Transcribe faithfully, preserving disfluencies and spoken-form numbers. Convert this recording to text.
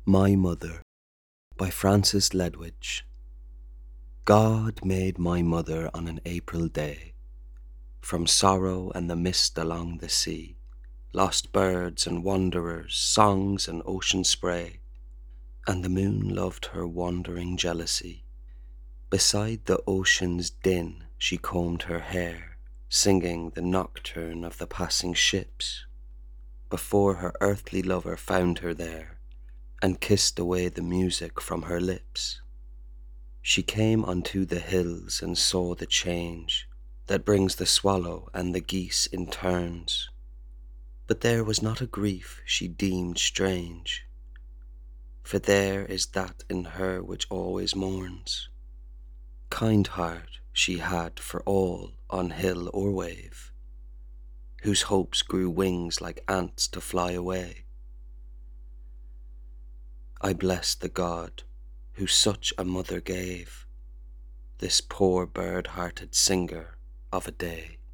My Mother by Frances Ledwidge. God made my mother on an April day, from sorrow and the mist along the sea, lost birds and wanderers, songs and ocean spray, and the moon loved her wandering jealousy. Beside the ocean's din she combed her hair, singing the nocturne of the passing ships, before her earthly lover found her there, and kissed away the music from her lips. She came unto the hills and saw the change that brings the swallow and the geese in turns. But there was not a grief she deemed strange, for there is that in her which always mourns. Kind heart she had for all on hill or wave, whose hopes grew wings like ants to fly away. I bless the God who such a mother gave, this poor bird-hearted singer of a day.